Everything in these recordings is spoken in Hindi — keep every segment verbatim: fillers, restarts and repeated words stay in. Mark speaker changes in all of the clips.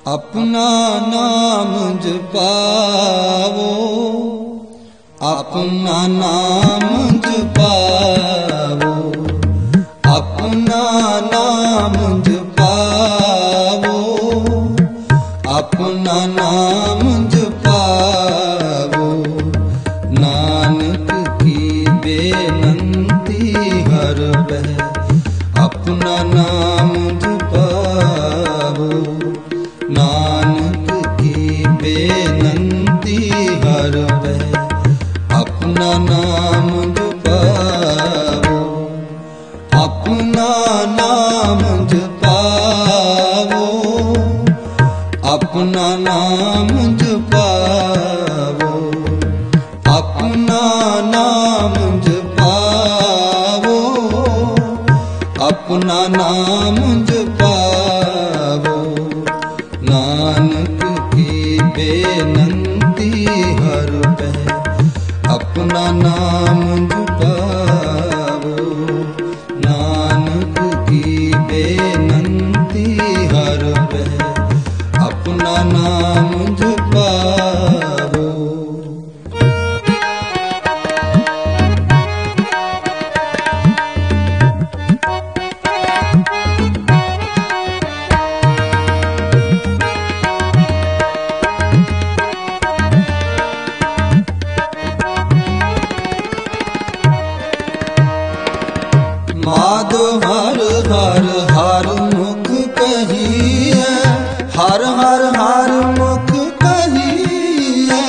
Speaker 1: अपना नाम जपावो, अपना नाम जपावो, अपना नाम जपावो, अपना नाम जपावो। नानक की बेनंती हर बह, अपना नाम जपावो। नानक की बेनंती हर बह, अपना नाम जपावो। अपना नाम जपावो, अपना नाम जपावो, अपना नाम जपावो, अपना नाम जपावो। नानक की बेनंती हर बह, अपना नाम जपावो। नानक की बेनंती हर बह, अपना नाम जपावो। माधव हर हर हर मुख कहिए, हर हर हर मुख कहिए।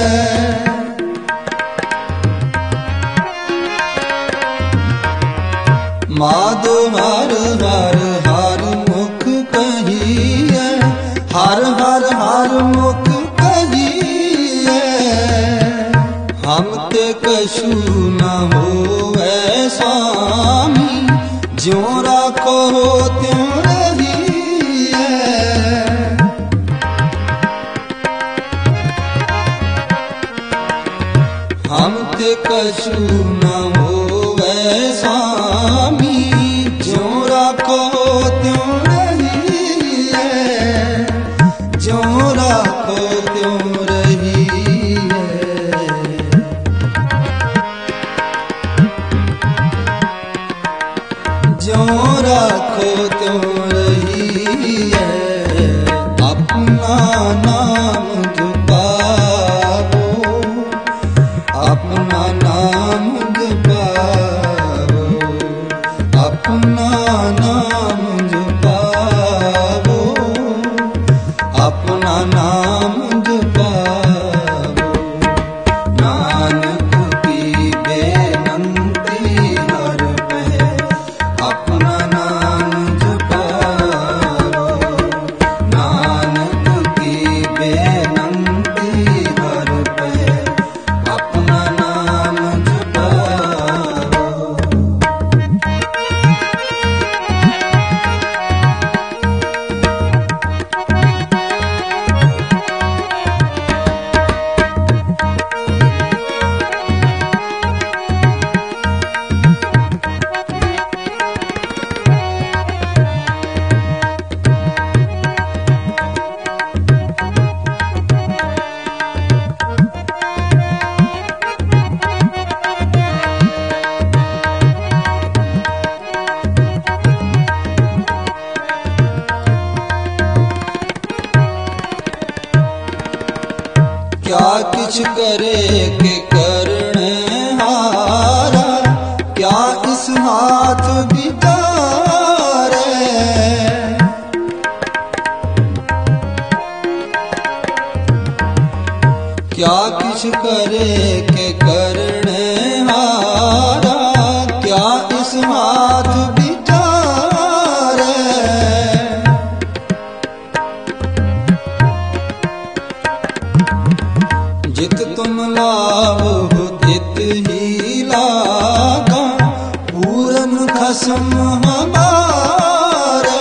Speaker 1: माधव हर हर हर मुख कहिए, हर हर हर मुख कहिए। हम ते कछु न होवै स्वामी, ज्यों राखो त्यों रहिए। हम ते कछु न होवै स्वामी, ज्यों राखो त्यों रहिए। ज्यों राखो त्यों रहिए। ज्यों राखो त्यों रहिए। अपना नाम जपावो, अपना नाम जपावो, अपना नाम जपावो, अपना नाम जपावो। नानक की बेनंती हर बह, अपना नाम जपावो। नानक की बेनंती हर बह, अपना नाम जपावो। क्या किछ करे के करने हारा, क्या इस हाथ बिचारे। क्या किछ करे के करने हारा, क्या इस हाथ बिचारे। जित तुम लावो तित ही लागा, पूरन खसम हमारे।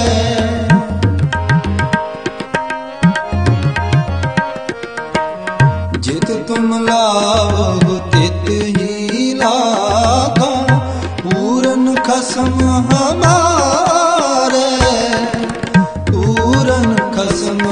Speaker 1: जित तुम लावो तित ही लागा, पूरन खसम हमारे। पूरन खसम